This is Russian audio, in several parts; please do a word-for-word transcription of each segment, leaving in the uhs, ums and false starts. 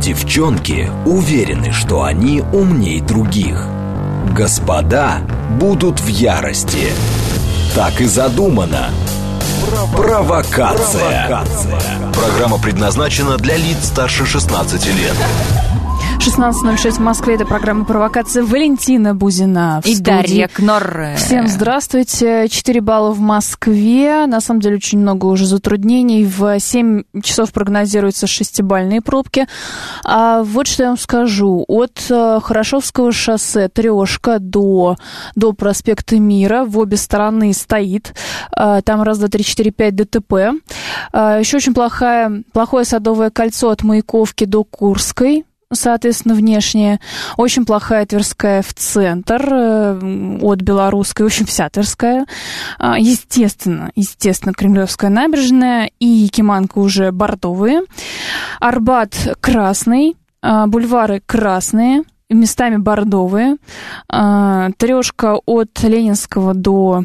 Девчонки уверены, что они умней других. Господа будут в ярости. Так и задумано. Провокация. Провокация. Программа предназначена для лиц старше шестнадцати лет. шестнадцать ноль шесть в Москве. Это программа «Провокация». Валентина Бузина в и студии. Дарья Кнорр. Всем здравствуйте. четыре балла в Москве. На самом деле очень много уже затруднений. В семь часов прогнозируются шестибалльные пробки. А вот что я вам скажу. От Хорошевского шоссе Трешка до, до проспекта Мира в обе стороны стоит. Там раз, два, три, четыре, пять ДТП. Еще очень плохое, плохое Садовое кольцо от Маяковки до Курской. Соответственно, внешняя. Очень плохая Тверская в центр от Белорусской. В общем, вся Тверская. Естественно, естественно, Кремлевская набережная и Якиманка уже бордовые. Арбат красный. Бульвары красные. Местами бордовые. Трешка от Ленинского до,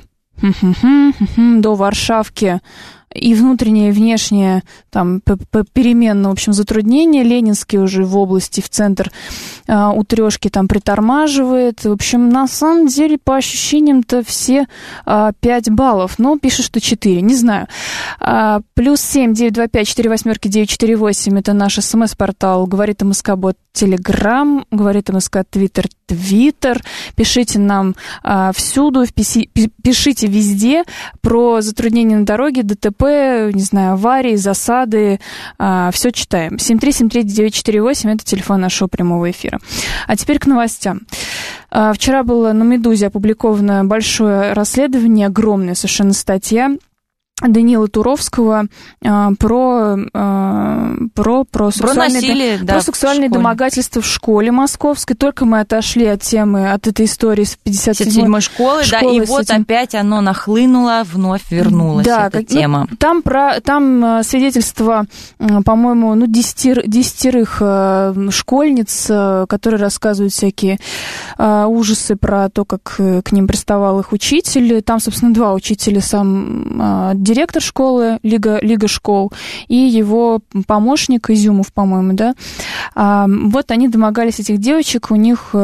до Варшавки. И внутреннее, и внешнее, там, переменно, в общем, затруднения. Ленинский уже в области, в центр а, у Трешки там притормаживает. В общем, на самом деле, по ощущениям-то все а, пять баллов. Но пишет, что четыре, не знаю. А, плюс семь, девять, два, пять, четыре, восьмерки, девять, четыре, восемь. Это наш смс-портал. Говорит МСК-бот Телеграм. Говорит МСК Твиттер Твиттер. Пишите нам а, всюду, писи, пишите везде про затруднения на дороге, ДТП, не знаю, аварии, засады, а, все читаем. семь три семь три девять четыре восемь, это телефон нашего прямого эфира. А теперь к новостям. А, вчера было на «Медузе» опубликовано большое расследование, огромная совершенно статья Даниила Туровского э, про, э, про, про сексуальные, про насилие, до, да, про сексуальные домогательства в школе московской. Только мы отошли от темы, от этой истории с пятьдесят седьмой школы, школы, да, и вот этим... опять оно нахлынуло, вновь вернулась да, эта как, тема. Ну, там, про, там свидетельства, по-моему, ну, десятир, десятерых школьниц, которые рассказывают всякие ужасы про то, как к ним приставал их учитель. Там, собственно, два учителя, сам директор школы, Лига, Лига школ, и его помощник Изюмов, по-моему, да. А, вот они домогались этих девочек, у них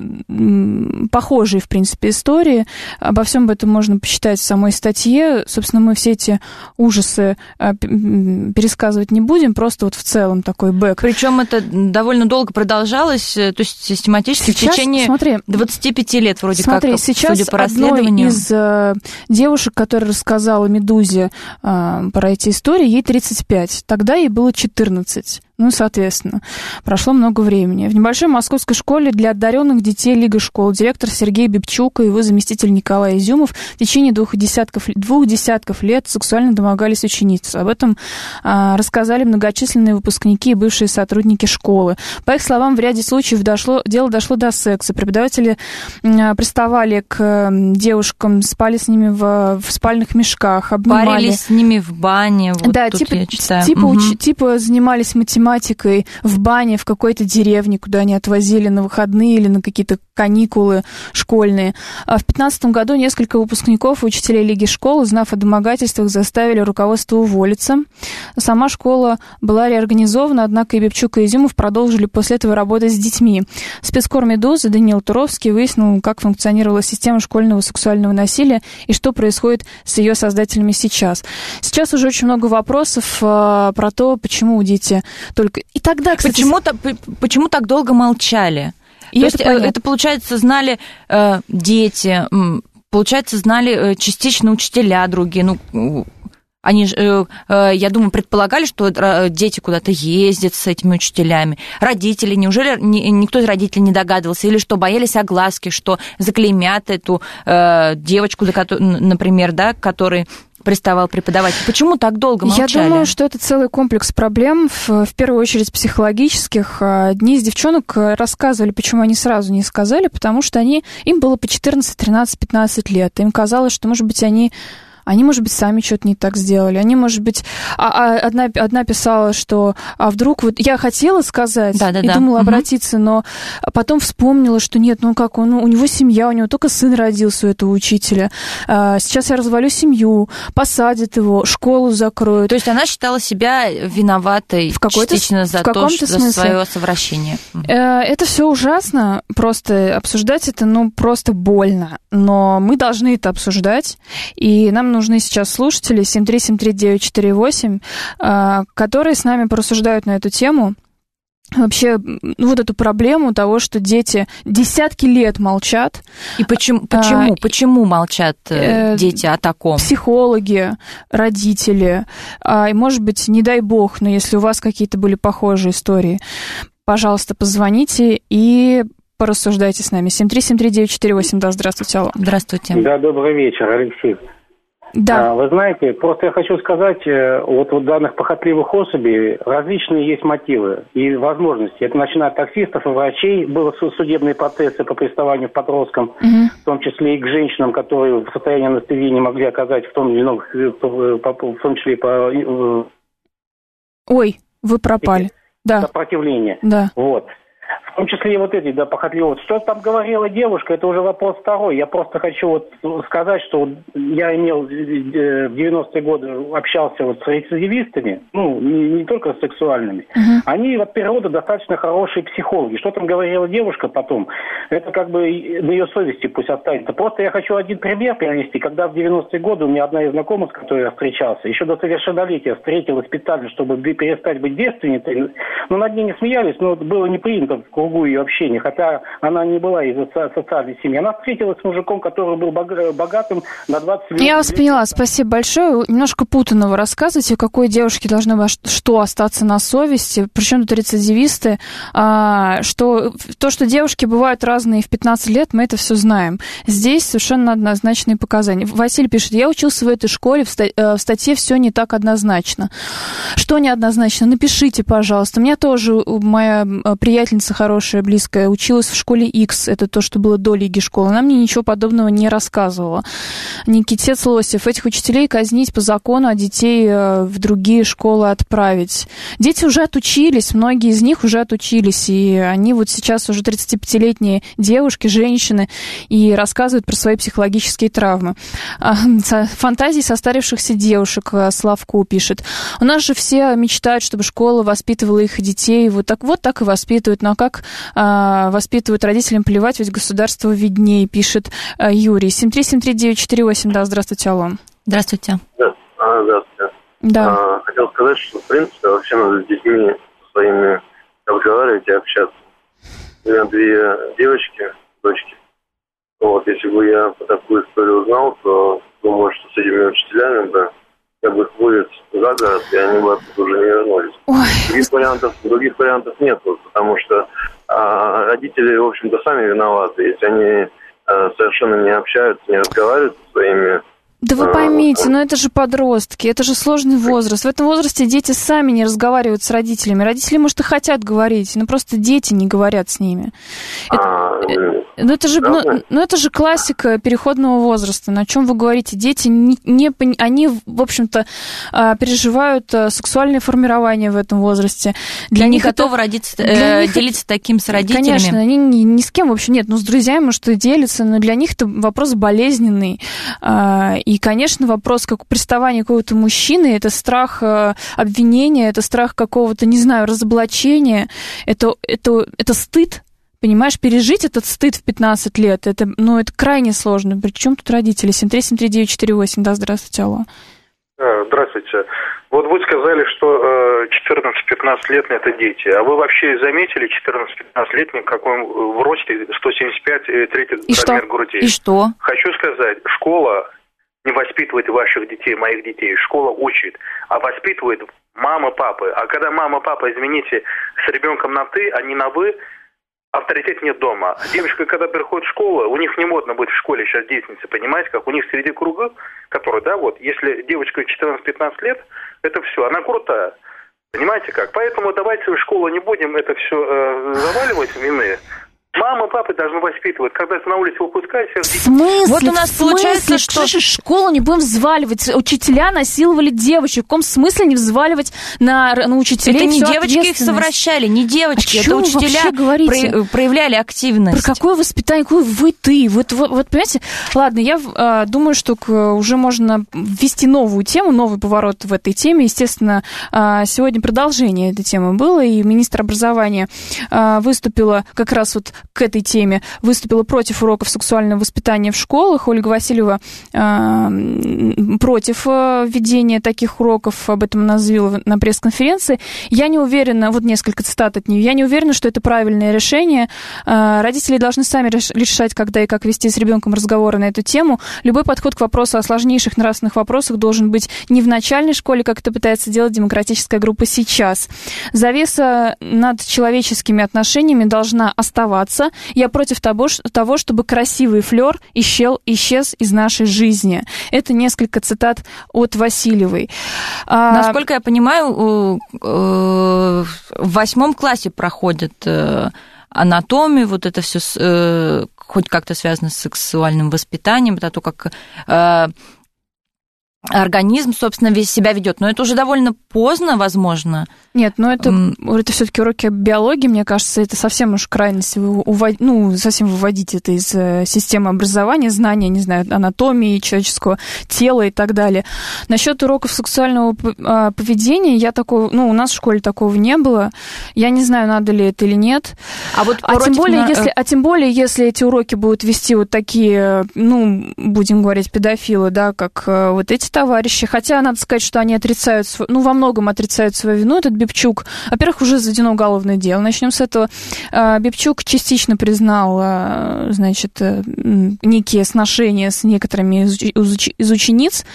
похожие, в принципе, истории. Обо всем об этом можно почитать в самой статье. Собственно, мы все эти ужасы пересказывать не будем, просто вот в целом такой бэк. Причем это довольно долго продолжалось, то есть систематически сейчас, в течение смотри, двадцати пяти лет вроде смотри, как, сейчас судя по расследованию. Из э, девушек, которая рассказала «Медузе» э, про эти истории, ей тридцать пять. Тогда ей было четырнадцать. Ну, соответственно, прошло много времени. В небольшой московской школе для одаренных детей Лига школ директор Сергей Бибчук и его заместитель Николай Изюмов в течение двух десятков, двух десятков лет сексуально домогались учениц. Об этом а, рассказали многочисленные выпускники и бывшие сотрудники школы. По их словам, в ряде случаев дошло, дело дошло до секса. Преподаватели а, приставали к а, девушкам, спали с ними в, в спальных мешках, обнимали. Парились с ними в бане. Вот да, тут типа, я читаю. Типа, угу. уч, типа занимались математикой. математикой в бане в какой-то деревне, куда они отвозили на выходные или на какие-то каникулы школьные. А в пятнадцатом году несколько выпускников и учителей Лиги школ, узнав о домогательствах, заставили руководство уволиться. Сама школа была реорганизована, однако и Бибчук, и Изюмов продолжили после этого работать с детьми. Спецкор «Медузы» Даниил Туровский выяснил, как функционировала система школьного сексуального насилия и что происходит с ее создателями сейчас. Сейчас уже очень много вопросов э, про то, почему дети только... И тогда, кстати... Почему, почему так долго молчали? И То это, есть, это, получается, знали э, дети, получается, знали частично учителя другие, ну... Они, э, э, я думаю, предполагали, что дети куда-то ездят с этими учителями. Родители, неужели ни, никто из родителей не догадывался? Или что, боялись огласки, что заклеймят эту э, девочку, например, да, который приставал преподаватель? Почему так долго молчали? Я думаю, что это целый комплекс проблем, в, в первую очередь психологических. Одни из девчонок рассказывали, почему они сразу не сказали, потому что они, им было по четырнадцать, тринадцать, пятнадцать лет. Им казалось, что, может быть, они... Они, может быть, сами что-то не так сделали. Они, может быть... А, а одна, одна писала, что... А вдруг... Вот я хотела сказать да, да, и да. думала угу. обратиться, но потом вспомнила, что нет, ну как он... Ну, у него семья, у него только сын родился у этого учителя. А, сейчас я развалю семью, посадят его, школу закроют. То есть она считала себя виноватой в частично за, то, что, за свое совращение. Это все ужасно. Просто обсуждать это, ну, просто больно. Но мы должны это обсуждать. И нам нужны сейчас слушатели семь три семь три девять четыре восемь, которые с нами порассуждают на эту тему. Вообще, ну, вот эту проблему того, что дети десятки лет молчат. И почему, почему, а, почему молчат э, дети о таком? Психологи, родители. А, и, может быть, не дай бог, но если у вас какие-то были похожие истории, пожалуйста, позвоните и порассуждайте с нами. семь три семь три девять четыре восемь. Да, здравствуйте, алло. Здравствуйте. Да, добрый вечер, Алексей. Да. Вы знаете, просто я хочу сказать, вот у данных похотливых особей различные есть мотивы и возможности. Это начиная от таксистов и врачей, были судебные процессы по приставанию к подросткам, угу. в том числе и к женщинам, которые в состоянии анестезии не могли оказать, в том, в том числе и по... Ой, вы пропали. Да. Сопротивление. Да. Вот. В том числе и вот эти, да, похотливые. Что там говорила девушка, это уже вопрос второй. Я просто хочу вот сказать, что я имел в девяностые годы, общался вот с рецидивистами, ну, не, не только с сексуальными. Uh-huh. Они от природы достаточно хорошие психологи. Что там говорила девушка потом, это как бы на ее совести пусть останется. Просто я хочу один пример привести. Когда в девяностые годы у меня одна из знакомых, с которой я встречался, еще до совершеннолетия встретилась специально, чтобы перестать быть девственницей. Ну, над ней не смеялись, но было не принято в кругу ее общения, хотя она не была из социальной семьи. Она встретилась с мужиком, который был богатым на двадцать лет. Я вас поняла, спасибо большое. Немножко путанно вы рассказываете, какой девушке должно быть что остаться на совести, причем тут рецидивисты, а, что то, что девушки бывают разные в пятнадцать лет, мы это все знаем. Здесь совершенно однозначные показания. Василий пишет, я учился в этой школе, в статье все не так однозначно. Что неоднозначно? Напишите, пожалуйста. У меня тоже моя приятельница хорошая, близкая, училась в школе X, это то, что было до Лиги школы. Она мне ничего подобного не рассказывала. Никитец Лосев, этих учителей казнить по закону, а детей в другие школы отправить. Дети уже отучились, многие из них уже отучились, и они вот сейчас уже тридцатипятилетние девушки, женщины, и рассказывают про свои психологические травмы. Фантазии состарившихся девушек, Славку пишет. У нас же все мечтают, чтобы школа воспитывала их детей, вот так, вот так и воспитывают. Но как а, воспитывают родителям, плевать, ведь государство виднее, пишет а, Юрий. семь три семь три девять четыре восемь, да, здравствуйте, алло. Здравствуйте. Да, а, здравствуйте. Да. А, хотел сказать, что, в принципе, вообще надо с детьми своими разговаривать и общаться. У меня две девочки, дочки. Вот, если бы я по такую историю узнал, то думаю, что с этими учителями бы я бы их вывез за город, и они бы оттуда уже не вернулись. Ой. Других вариантов, других вариантов нет, потому что а, родители, в общем-то, сами виноваты. Если они а, совершенно не общаются, не разговаривают со своими... Да вы поймите, но это же подростки, это же сложный возраст. В этом возрасте дети сами не разговаривают с родителями. Родители, может, и хотят говорить, но просто дети не говорят с ними. Это, а, ну, это же, ну, ну, это же классика переходного возраста. На чем вы говорите? Дети, не, не, они, в общем-то, переживают сексуальное формирование в этом возрасте. Для них готовы это... родиться, э, них... делиться таким с родителями? Конечно, они ни, ни с кем вообще нет. Ну, с друзьями, может, и делятся, но для них это вопрос болезненный. И И, конечно, вопрос как приставания какого-то мужчины, это страх обвинения, это страх какого-то, не знаю, разоблачения, это, это, это стыд, понимаешь, пережить этот стыд в пятнадцать лет, это, ну, это крайне сложно. Причем тут родители? семь три семь три девять четыре восемь, да, здравствуйте, алло. Здравствуйте. Вот вы сказали, что четырнадцать-пятнадцатилетние это дети. А вы вообще заметили четырнадцать-пятнадцатилетних, какой в росте сто семьдесят пять, третий размер груди? И что? Хочу сказать, школа не воспитывает ваших детей, моих детей. Школа учит, а воспитывает мама, папы. А когда мама, папа, извините, с ребенком на «ты», а не на «вы», авторитет нет дома. Девочка, когда приходит в школу, у них не модно быть в школе сейчас девственницей, понимаете, как? У них среди круга, которые, да, вот, если девочка четырнадцать-пятнадцать лет, это все, она крутая. Понимаете как? Поэтому давайте в школу не будем это все э, заваливать вины. Мама, папа должны воспитывать. Когда ты на улице выпускаешься... В смысле? Вот у нас в получается, смысле? что... В школу не будем взваливать. Учителя насиловали девочек. В каком смысле не взваливать на, на учителей? Это не девочки их совращали, не девочки. Это учителя про- проявляли активность. Про какое воспитание? Какой вы ты? Вот, вот, вот понимаете? Ладно, я э, думаю, что к, уже можно ввести новую тему, новый поворот в этой теме. Естественно, э, сегодня продолжение этой темы было, и министр образования э, выступила как раз вот к этой теме, выступила против уроков сексуального воспитания в школах. Ольга Васильева э, против э, введения таких уроков, об этом она заявила на пресс-конференции. Я не уверена, вот несколько цитат от нее, я не уверена, что это правильное решение. Э, родители должны сами решать, когда и как вести с ребенком разговоры на эту тему. Любой подход к вопросу о сложнейших нравственных вопросах должен быть не в начальной школе, как это пытается делать демократическая группа сейчас. Завеса над человеческими отношениями должна оставаться. Я против того, того, чтобы красивый флёр исчез, исчез из нашей жизни. Это несколько цитат от Васильевой. Насколько я понимаю, в восьмом классе проходит анатомию, вот это все хоть как-то связано с сексуальным воспитанием, это то, как организм, собственно, весь себя ведет. Но это уже довольно поздно, возможно. Нет, но это, mm. это все-таки уроки биологии, мне кажется, это совсем уж крайность, увод... ну, совсем выводить это из системы образования, знания, не знаю, анатомии человеческого тела и так далее. Насчет уроков сексуального поведения, я такого, ну, у нас в школе такого не было. Я не знаю, надо ли это или нет. А, вот а, тем более, на... если, а тем более, если эти уроки будут вести вот такие, ну, будем говорить, педофилы, да, как вот эти товарищи, хотя надо сказать, что они отрицают, ну, во многом отрицают свою вину. Этот Бибчук, во-первых, уже заведено уголовное дело. Начнем с этого. Бибчук частично признал, значит, некие сношения с некоторыми из учениц.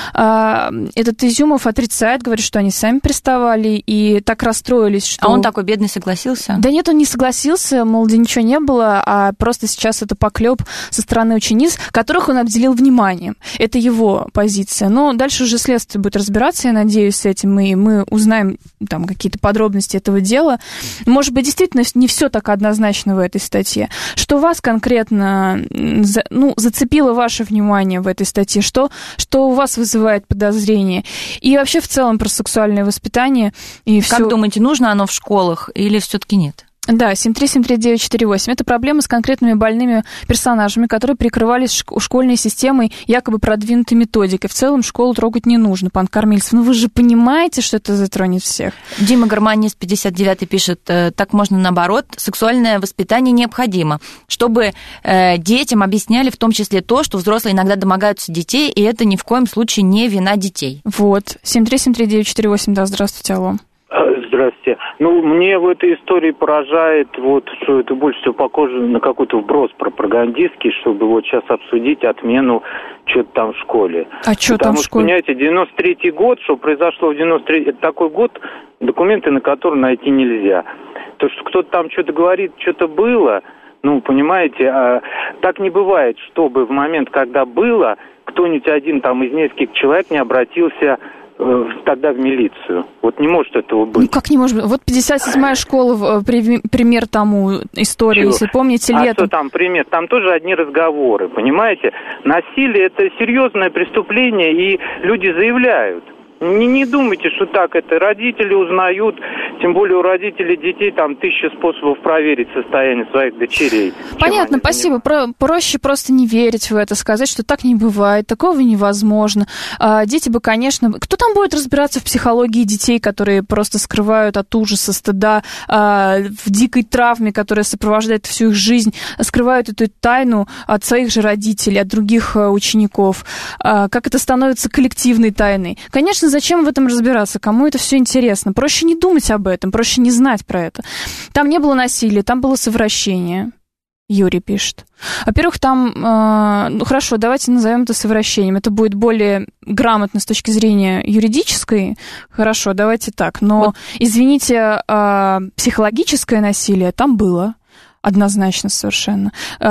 Этот Изюмов отрицает, говорит, что они сами приставали и так расстроились, что... А он такой бедный согласился? Да нет, он не согласился, мол, да ничего не было, а просто сейчас это поклеп со стороны учениц, которых он обделил вниманием. Это его позиция. Но дальше уже следствие будет разбираться, я надеюсь, с этим, и мы узнаем там какие-то подробности этого дела. Может быть, действительно, не все так однозначно в этой статье. Что вас конкретно, ну, зацепило ваше внимание в этой статье? Что, что у вас вызывает подозрение? И вообще в целом про сексуальное воспитание. И как всё... думаете, нужно оно в школах или все-таки нет? Да, семь три семь три девять четыре восемь. Это проблема с конкретными больными персонажами, которые прикрывались школьной системой, якобы продвинутой методикой. В целом школу трогать не нужно, пан Кормильцев. Но вы же понимаете, что это затронет всех. Дима Гармонист пятьдесят девятый пишет, так можно наоборот, сексуальное воспитание необходимо, чтобы детям объясняли в том числе то, что взрослые иногда домогаются детей, и это ни в коем случае не вина детей. Вот, семь три семь три девять четыре восемь, да, здравствуйте, алло. Здравствуйте. Ну, мне в этой истории поражает, вот, что это больше всего похоже на какой-то вброс пропагандистский, чтобы вот сейчас обсудить отмену что-то там в школе. А что там в школе? Потому что, понимаете, девяносто третий год, что произошло в девяносто третьем, это такой год, документы на которые найти нельзя. То, что кто-то там что-то говорит, что-то было, ну, понимаете, а, так не бывает, чтобы в момент, когда было, кто-нибудь один там из нескольких человек не обратился тогда в милицию. Вот не может этого быть. Ну, как не может быть? Вот пятьдесят седьмая школа, пример тому истории, Чего? Если помните, а летом. А что там пример? Там тоже одни разговоры, понимаете? Насилие – это серьезное преступление, и люди заявляют. Не, не думайте, что так это. Родители узнают, тем более у родителей детей там тысяча способов проверить состояние своих дочерей. Понятно, спасибо. Про, проще просто не верить в это, сказать, что так не бывает, такого невозможно. А, дети бы, конечно... Кто там будет разбираться в психологии детей, которые просто скрывают от ужаса, стыда, а, в дикой травме, которая сопровождает всю их жизнь, скрывают эту тайну от своих же родителей, от других а, учеников? А, как это становится коллективной тайной? Конечно, зачем в этом разбираться? Кому это все интересно? Проще не думать об этом, проще не знать про это. Там не было насилия, там было совращение. Юрий пишет. Во-первых, там... Э, ну, хорошо, давайте назовем это совращением. Это будет более грамотно с точки зрения юридической. Хорошо, давайте так. Но, вот. Извините, э, психологическое насилие там было. Однозначно совершенно.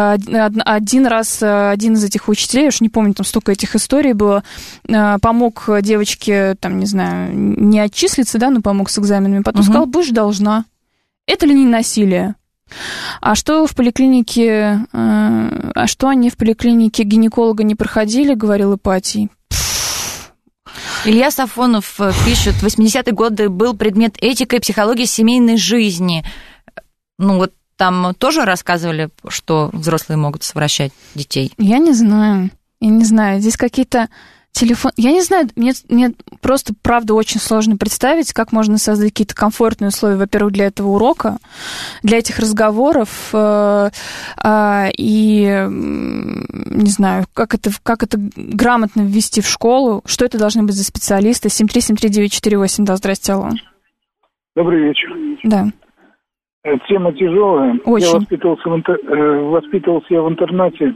Один раз один из этих учителей, я уж не помню, там столько этих историй было, помог девочке, там, не знаю, не отчислиться, да, но помог с экзаменами, потом угу. сказал, будешь должна. Это ли не насилие? А что в поликлинике, а что они в поликлинике гинеколога не проходили, говорил Ипатий? Илья Сафонов пишет, в восьмидесятые годы был предмет этика и психология семейной жизни. Ну вот там тоже рассказывали, что взрослые могут совращать детей? Я не знаю, я не знаю. Здесь какие-то телефон... Я не знаю, мне, мне просто, правда, очень сложно представить, как можно создать какие-то комфортные условия, во-первых, для этого урока, для этих разговоров, э, э, и, не знаю, как это, как это грамотно ввести в школу, что это должны быть за специалисты. семь три семь три девять четыре восемь, да, здрасте, алло. Добрый вечер. Да. Тема тяжелая. Очень. Я воспитывался в, интер... воспитывался я в интернате.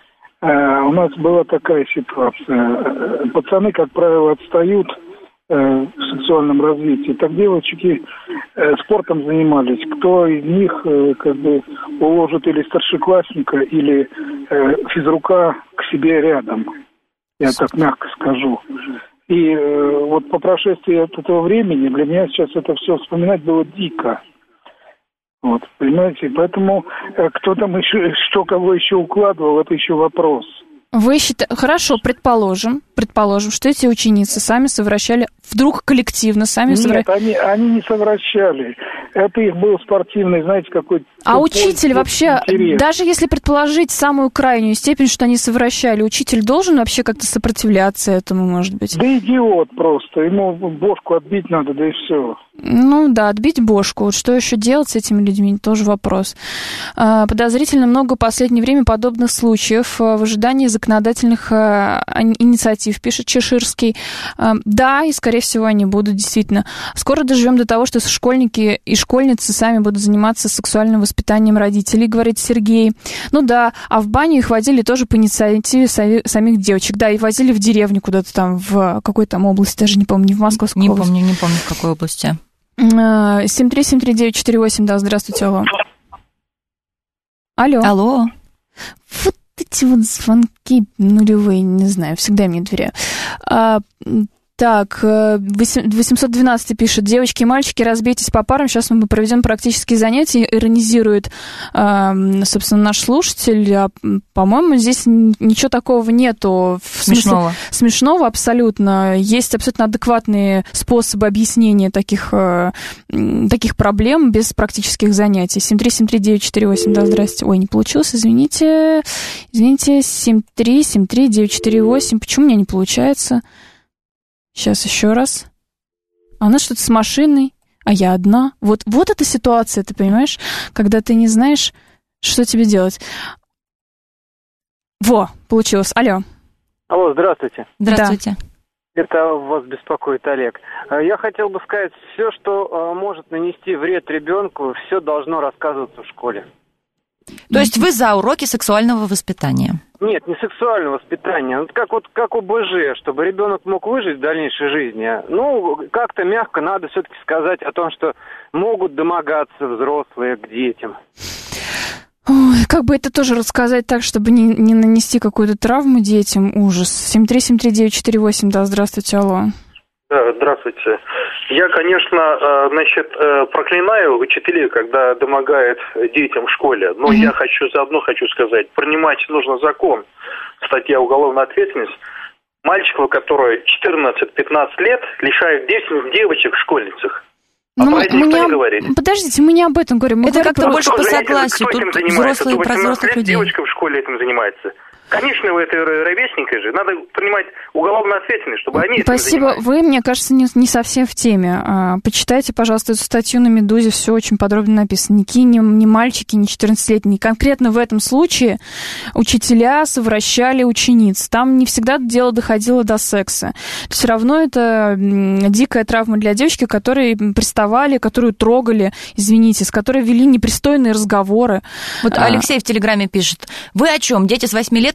У нас была такая ситуация. Пацаны, как правило, отстают в сексуальном развитии. Так девочки спортом занимались. Кто из них как бы уложит или старшеклассника, или физрука к себе рядом. Я так мягко скажу. И вот по прошествии этого времени для меня сейчас это все вспоминать было дико. Вот, понимаете, поэтому кто там еще, что кого еще укладывал, это еще вопрос. Вы считаете, хорошо, предположим, предположим, что эти ученицы сами совращали, вдруг коллективно сами совращали. Нет, они, они не совращали. Это их был спортивный, знаете, какой-то... А учитель вообще, интерес. Даже если предположить самую крайнюю степень, что они совращали, учитель должен вообще как-то сопротивляться этому, может быть? Да идиот просто, ему бошку отбить надо, да и все. Ну да, отбить бошку. Вот что еще делать с этими людьми, тоже вопрос. Подозрительно много в последнее время подобных случаев в ожидании законодательных инициатив, пишет Чеширский. Да, и, скорее всего, они будут действительно. Скоро доживем до того, что школьники и школьницы сами будут заниматься сексуальным воспитанием родителей, говорит Сергей. Ну да, а в баню их водили тоже по инициативе самих девочек. Да, и возили в деревню куда-то там, в какой там области, даже не помню, не в Московской не области. Не помню, не помню, в какой области. семь три семь три девять четыре восемь, да, здравствуйте, алло. Алло. Алло. Вот эти вот звонки нулевые, не знаю, всегда им не доверяю. А, так, восемьсот двенадцать пишет, девочки и мальчики, разбейтесь по парам, сейчас мы проведем практические занятия, иронизирует, собственно, наш слушатель. А, по-моему, здесь ничего такого нету. В смешного. Смысле, смешного абсолютно. Есть абсолютно адекватные способы объяснения таких, таких проблем без практических занятий. семь три семь три девять четыре восемь, да, здрасте. Ой, не получилось, извините. Извините, семь три семь три девять четыре восемь. Почему у меня не получается? Сейчас еще раз. Она что-то с машиной, а я одна. Вот, вот эта ситуация, ты понимаешь, когда ты не знаешь, что тебе делать. Во, получилось. Алло. Алло, здравствуйте. Здравствуйте. Да. Это вас беспокоит Олег. Я хотел бы сказать, все, что может нанести вред ребенку, все должно рассказываться в школе. То есть вы за уроки сексуального воспитания? Нет, не сексуального воспитания. Как вот как ОБЖ, чтобы ребенок мог выжить в дальнейшей жизни. Ну, как-то мягко надо все-таки сказать о том, что могут домогаться взрослые к детям. Ой, как бы это тоже рассказать так, чтобы не, не нанести какую-то травму детям. Ужас. семь три семь три девять четыре восемь, да, здравствуйте, алло. Да, здравствуйте. Я, конечно, значит, проклинаю учителей, когда домогают детям в школе, но mm-hmm. я хочу заодно хочу сказать, принимать нужно закон, статья уголовная ответственность, мальчиков, которые четырнадцать-пятнадцать лет, лишают девочек в школьницах. А ну, про это никто не... не говорит. Подождите, мы не об этом говорим. Мы это как-то про... больше по согласию. Кто Тут этим занимается? взрослые про взрослых людей. Девочка в школе этим занимается. Конечно, вы это ровесники же. Надо принимать уголовную ответственность, чтобы они Спасибо. этим занимались. Вы, мне кажется, не, не совсем в теме. Почитайте, пожалуйста, эту статью на «Медузе». Все очень подробно написано. Никакие ни, ни мальчики, ни четырнадцатилетние. Конкретно в этом случае учителя совращали учениц. Там не всегда дело доходило до секса. Все равно это дикая травма для девочки, которые приставали, которую трогали, извините, с которой вели непристойные разговоры. Вот Алексей в Телеграме пишет. Вы о чем? Дети с восьми лет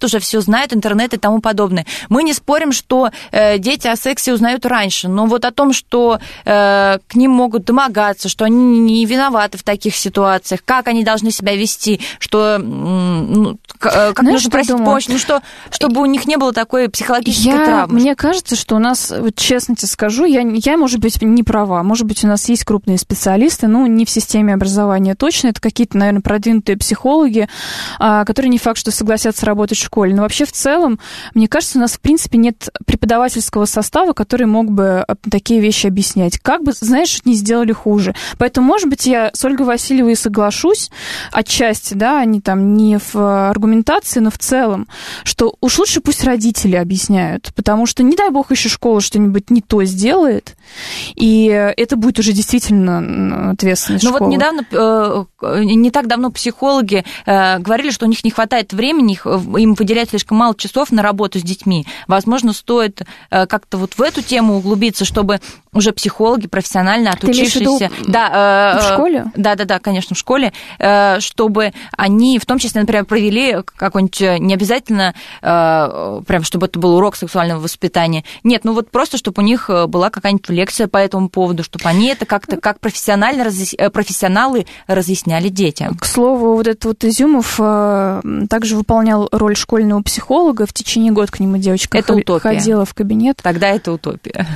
уже все знают, интернет и тому подобное. Мы не спорим, что э, дети о сексе узнают раньше, но вот о том, что э, к ним могут домогаться, что они не виноваты в таких ситуациях, как они должны себя вести, что ну, как Знаешь, нужно просить помощь, ну что, чтобы у них не было такой психологической я, травмы. Мне кажется, что у нас, вот честно тебе скажу, я, я, может быть, не права, может быть, у нас есть крупные специалисты, ну, не в системе образования точно, это какие-то, наверное, продвинутые психологи, которые не факт, что согласятся работать в школе. Но вообще в целом, мне кажется, у нас, в принципе, нет преподавательского состава, который мог бы такие вещи объяснять. Как бы, знаешь, не сделали хуже. Поэтому, может быть, я с Ольгой Васильевой соглашусь отчасти, да, они там не в аргументации, но в целом, что уж лучше пусть родители объясняют, потому что, не дай бог, еще школа что-нибудь не то сделает, и это будет уже действительно ответственность школы. Ну вот недавно, не так давно психологи говорили, что у них не хватает времени, им выделяют слишком мало часов на работу с детьми. Возможно, стоит как-то вот в эту тему углубиться, чтобы уже психологи, профессионально отучившиеся... Да, в школе? Да, да, да, конечно, в школе, чтобы они, в том числе, например, провели какой-нибудь, не обязательно, прям, чтобы это был урок сексуального воспитания. Нет, ну вот просто, чтобы у них была какая-нибудь лекция по этому поводу, чтобы они это как-то, как профессионально, профессионалы разъясняли детям. К слову, вот этот вот Изюмов также выполнял роль школьного психолога. В течение года к нему девочка это ходила в кабинет. Тогда это утопия.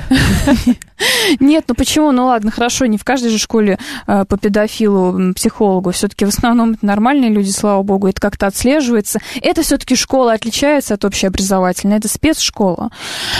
Нет, ну почему? Ну ладно, хорошо, не в каждой же школе по педофилу, психологу. Все-таки в основном это нормальные люди, слава богу, это как-то отслеживается. Это все-таки школа отличается от общеобразовательной, это спецшкола.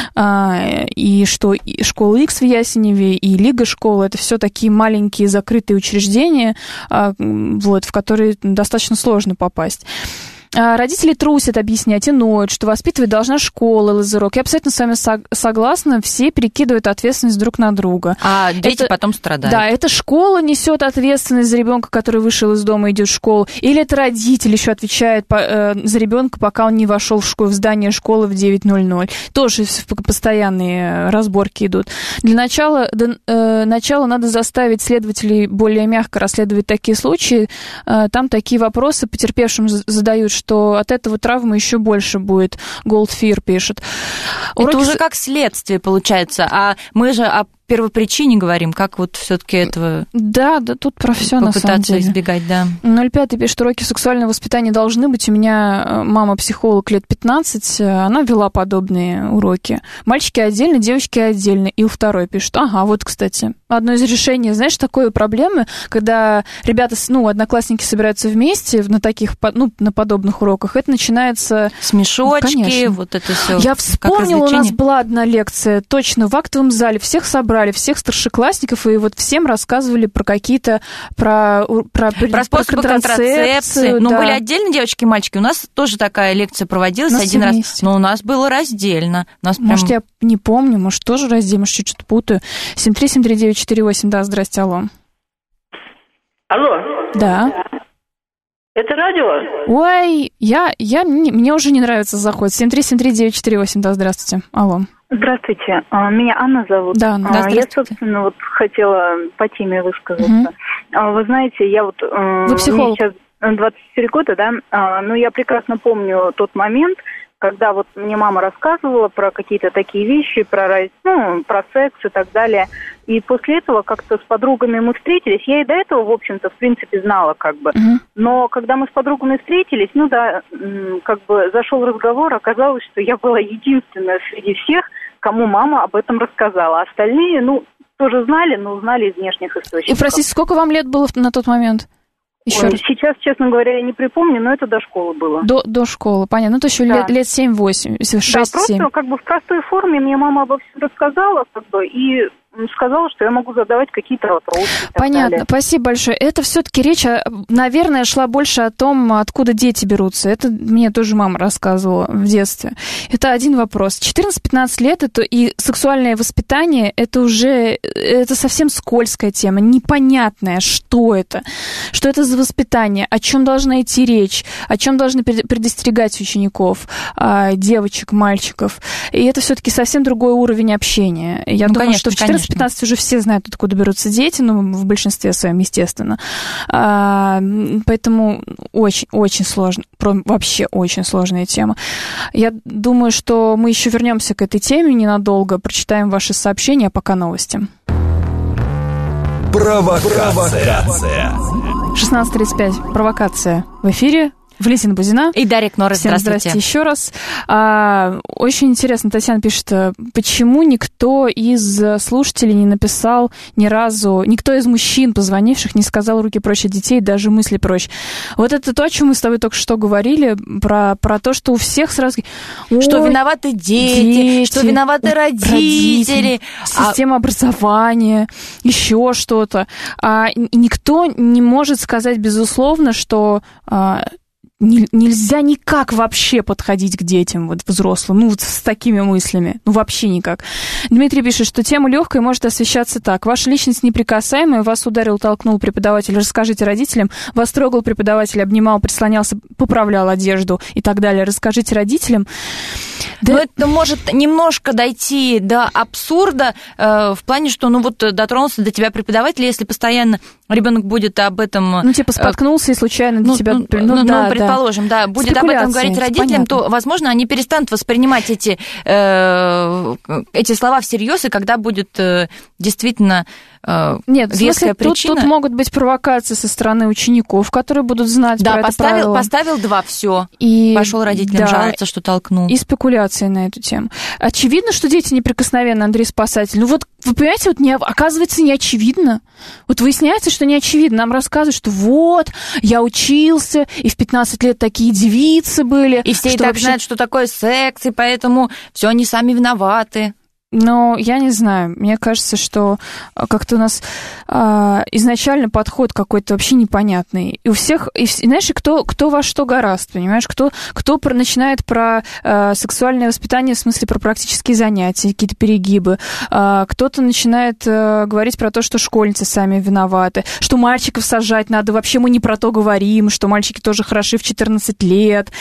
И что и школа Икс в Ясеневе, и Лига школ, это все такие маленькие закрытые учреждения, вот, в которые достаточно сложно попасть. Родители трусят объяснять и ноют, что воспитывать должна школа, лазерок. Я абсолютно с вами согласна, все перекидывают ответственность друг на друга. А дети это, потом страдают. Да, это школа несет ответственность за ребенка, который вышел из дома и идет в школу, или это родитель еще отвечает по, э, за ребенка, пока он не вошел в, школу, в здание школы в девять ноль ноль. Тоже постоянные разборки идут. Для начала, до, э, начала надо заставить следователей более мягко расследовать такие случаи. Э, там такие вопросы потерпевшим задают, что от этого травмы еще больше будет. Голдфир пишет. Это Уроки... уже как следствие получается, а мы же о первопричине говорим, как вот все-таки этого... Да, да, тут про все на самом деле. Попытаться избегать, да. ноль пять пишет, уроки сексуального воспитания должны быть. У меня мама психолог лет пятнадцать, она вела подобные уроки. Мальчики отдельно, девочки отдельно. И у второй пишет, ага, вот, кстати, одно из решений, знаешь, такой проблемы, когда ребята, ну, одноклассники собираются вместе на таких, ну, на подобных уроках, это начинается... Смешочки, ну, вот это все. Я вспомнила, у нас была одна лекция, точно, в актовом зале, всех собрали, всех старшеклассников, и вот всем рассказывали про какие-то, про, про, про способы контрацепции. Ну, да. Были отдельно девочки и мальчики. У нас тоже такая лекция проводилась один раз, вместе. Но у нас было раздельно. Нас может, прям... я не помню, может, тоже раздельно, может, я что-то путаю. семь три семь три девять четыре восемь, да, здрасте, алло. Алло. Да. Это радио? Ой, я, я, мне, мне уже не нравится заход. семь три семь три девять четыре восемь, да, здравствуйте, алло. Здравствуйте, меня Анна зовут. Да, Анна, да, я, собственно, вот хотела по теме высказаться. Угу. Вы знаете, я вот... Вы психолог? Мне сейчас двадцать четыре года, да, но я прекрасно помню тот момент, когда вот мне мама рассказывала про какие-то такие вещи, про, ну, про секс и так далее. И после этого как-то с подругами мы встретились. Я и до этого, в общем-то, в принципе, знала как бы. Uh-huh. Но когда мы с подругами встретились, ну да, как бы зашел разговор, оказалось, что я была единственная среди всех, кому мама об этом рассказала. Остальные, ну, тоже знали, но узнали из внешних источников. И, простите, сколько вам лет было на тот момент? Еще Ой, сейчас, честно говоря, я не припомню, но это до школы было. До, до школы, понятно. Ну, то еще да. лет, лет семь-восемь, шесть-семь. Да, просто как бы в простой форме мне мама обо всем рассказала, как бы, и сказала, что я могу задавать какие-то вопросы. Понятно, далее. Спасибо большое. Это все-таки речь, наверное, шла больше о том, откуда дети берутся. Это мне тоже мама рассказывала в детстве. Это один вопрос. четырнадцать-пятнадцать лет, это и сексуальное воспитание, это уже, это совсем скользкая тема, непонятная, что это, что это за воспитание, о чем должна идти речь, о чем должны предостерегать учеников, девочек, мальчиков. И это все-таки совсем другой уровень общения. Я ну, думаю, конечно, что в четырнадцать с пятнадцати уже все знают, откуда берутся дети, ну, в большинстве своем, естественно. А, поэтому очень-очень сложно, вообще очень сложная тема. Я думаю, что мы еще вернемся к этой теме ненадолго, прочитаем ваши сообщения, а пока новости. Провокация. шестнадцать тридцать пять. Провокация в эфире. Валентина Бузина. И Дарья Кнорос. Всем здравствуйте. Здравствуйте еще раз. А, очень интересно, Татьяна пишет, почему никто из слушателей не написал ни разу, никто из мужчин, позвонивших, не сказал руки прочь от детей, даже мысли прочь. Вот это то, о чем мы с тобой только что говорили, про, про то, что у всех сразу... Что виноваты дети, дети, что виноваты родители. родители система а... образования, еще что-то. А, и никто не может сказать, безусловно, что... А, нельзя никак вообще подходить к детям, вот взрослым, ну, вот с такими мыслями, ну, вообще никак. Дмитрий пишет, что тема легкая может освещаться так. Ваша личность неприкасаемая, вас ударил, толкнул преподаватель, расскажите родителям, вас трогал преподаватель, обнимал, прислонялся, поправлял одежду и так далее. Расскажите родителям. Да... Но это может немножко дойти до абсурда э, в плане, что, ну, вот дотронулся до тебя преподаватель, если постоянно ребенок будет об этом... Ну, типа споткнулся и случайно ну, до тебя... Ну, ну, ну да, предположим, да, да будет об этом говорить родителям, понятно. То, возможно, они перестанут воспринимать эти, э, эти слова всерьез, и когда будет э, действительно э, Нет, веская причина... Тут, тут могут быть провокации со стороны учеников, которые будут знать да, про поставил, это правило. поставил два, все, и пошел родителям да, жаловаться, что толкнул. И спекуляции на эту тему. Очевидно, что дети неприкосновенны, Андрей Спасатель. Ну вот, вы понимаете, вот не, оказывается, не очевидно. Вот выясняется, что не очевидно. Нам рассказывают, что вот, я учился, и в пятнадцать лет такие девицы были. И все что и так вообще... знают, что такое секс, и поэтому все они сами виноваты. Но я не знаю, мне кажется, что как-то у нас а, изначально подход какой-то вообще непонятный. И у всех, и, знаешь, кто, кто во что горазд, понимаешь? Кто, кто про, начинает про а, сексуальное воспитание, в смысле про практические занятия, какие-то перегибы. А, кто-то начинает а, говорить про то, что школьницы сами виноваты, что мальчиков сажать надо. Вообще мы не про то говорим, что мальчики тоже хороши в четырнадцать лет.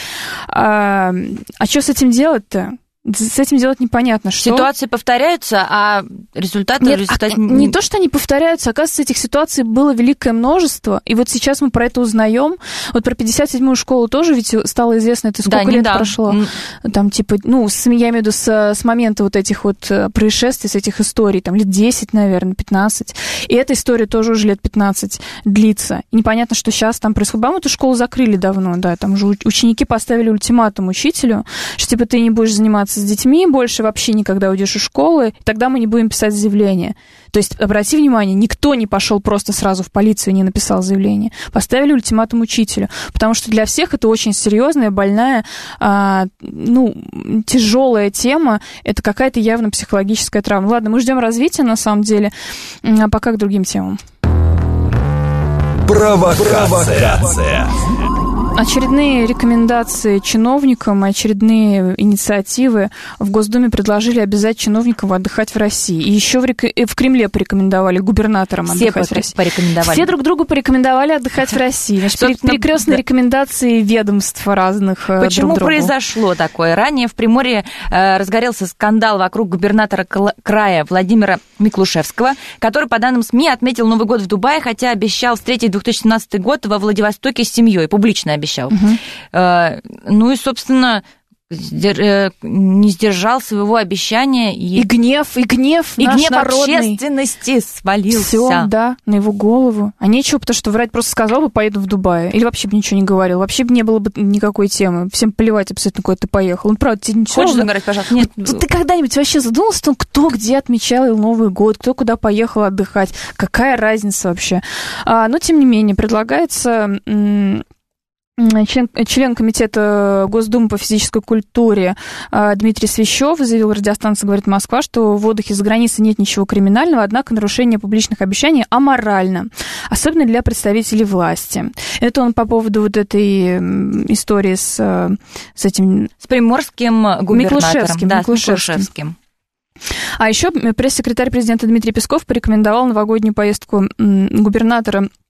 А, а что с этим делать-то? С этим делать непонятно, что... Ситуации повторяются, а результаты... Нет, результат... а, не то, что они повторяются, оказывается, этих ситуаций было великое множество, и вот сейчас мы про это узнаем. Вот про пятьдесят седьмую школу тоже ведь стало известно, это сколько да, лет да. прошло? Там, типа, ну, с, я имею в виду с, с момента вот этих вот происшествий, с этих историй, там, лет десять, наверное, пятнадцать. И эта история тоже уже лет пятнадцать длится. И непонятно, что сейчас там происходит. По-моему, эту школу закрыли давно, да, там же ученики поставили ультиматум учителю, что, типа, ты не будешь заниматься с детьми, больше вообще никогда уйдешь из школы, и тогда мы не будем писать заявление. То есть, обрати внимание, никто не пошел просто сразу в полицию и не написал заявление. Поставили ультиматум учителю, потому что для всех это очень серьезная, больная, а, ну, тяжелая тема, это какая-то явно психологическая травма. Ладно, мы ждем развития, на самом деле, а пока к другим темам. Провокация. Очередные рекомендации чиновникам, очередные инициативы в Госдуме предложили обязать чиновников отдыхать в России. И еще в, рек... в Кремле порекомендовали губернаторам Все отдыхать в России. Порекомендовали. Все друг другу порекомендовали отдыхать в России. Значит, Собственно, перекрестные да. рекомендации ведомств разных Почему друг другу. произошло такое? Ранее в Приморье э, разгорелся скандал вокруг губернатора края Владимира Миклушевского, который, по данным СМИ, отметил Новый год в Дубае, хотя обещал встретить две тысячи семнадцатый год во Владивостоке с семьей, публично обещал. Uh-huh. Ну и, собственно, не сдержал своего обещания. И, и гнев, и гнев И наш гнев народный. общественности свалился. Все, да, на его голову. А нечего, потому что врать просто сказал бы, поеду в Дубай. Или вообще бы ничего не говорил. Вообще бы не было бы никакой темы. Всем плевать абсолютно, куда ты поехал. Он, правда, тебе ничего... Хочешь загорать, пожалуйста? Нет. Вот, ты когда-нибудь вообще задумался о том, кто где отмечал Новый год, кто куда поехал отдыхать? Какая разница вообще? А, но, тем не менее, предлагается... М- Член, член комитета Госдумы по физической культуре Дмитрий Свящев заявил радиостанции «Говорит Москва», что в отдыхе за границей нет ничего криминального, однако нарушение публичных обещаний аморально, особенно для представителей власти. Это он по поводу вот этой истории с, с этим... С приморским губернатором. Миклушевским. Да, Миклушевским. Миклушевским. А еще пресс-секретарь президента Дмитрий Песков порекомендовал новогоднюю поездку губернатора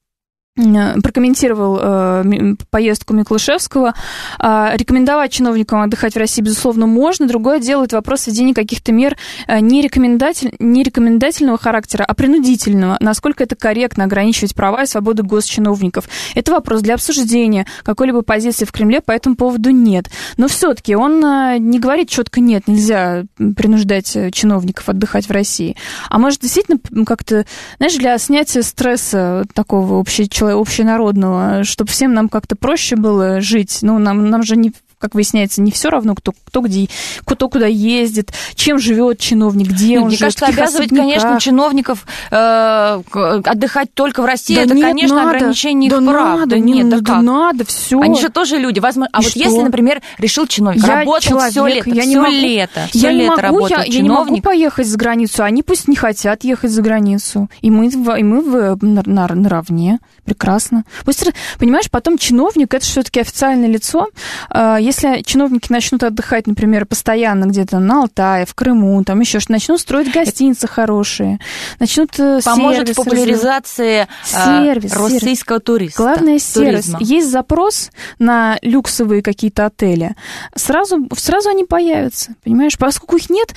прокомментировал э, поездку Миклушевского. Э, рекомендовать чиновникам отдыхать в России, безусловно, можно. Другое дело, это вопрос введения каких-то мер э, не, рекомендатель, не рекомендательного характера, а принудительного. Насколько это корректно ограничивать права и свободы госчиновников. Это вопрос для обсуждения. Какой-либо позиции в Кремле по этому поводу нет. Но все-таки он э, не говорит четко «нет, нельзя принуждать чиновников отдыхать в России». А может, действительно, как-то, знаешь, для снятия стресса такого общечеловеческого, общенародного, чтобы всем нам как-то проще было жить. Ну, нам, нам же не, как выясняется, не все равно, кто, кто где, кто куда ездит, чем живет чиновник, где он Мне живет. Мне кажется, обязывать, конечно, чиновников э, отдыхать только в России, да это, нет, конечно, надо. ограничение их да прав. Надо, да нет, да, да да как? надо, все. Они же тоже люди. Возможно, а и вот что? если, например, решил чиновник, я работал человек, все лето, я все не могу, лето, все я лето не могу, работал я, чиновник. я не могу поехать за границу, они пусть не хотят ехать за границу. И мы, и мы в, на, на, наравне. Прекрасно. Пусть, понимаешь, потом чиновник, это все-таки официальное лицо. Если чиновники начнут отдыхать, например, постоянно где-то на Алтае, в Крыму, там еще что-то, начнут строить гостиницы хорошие, начнут поможет сервис в популяризации сервис, российского сервис. туриста. Главное, сервис. Туризма. Есть запрос на люксовые какие-то отели, сразу, сразу они появятся, понимаешь? Поскольку их нет,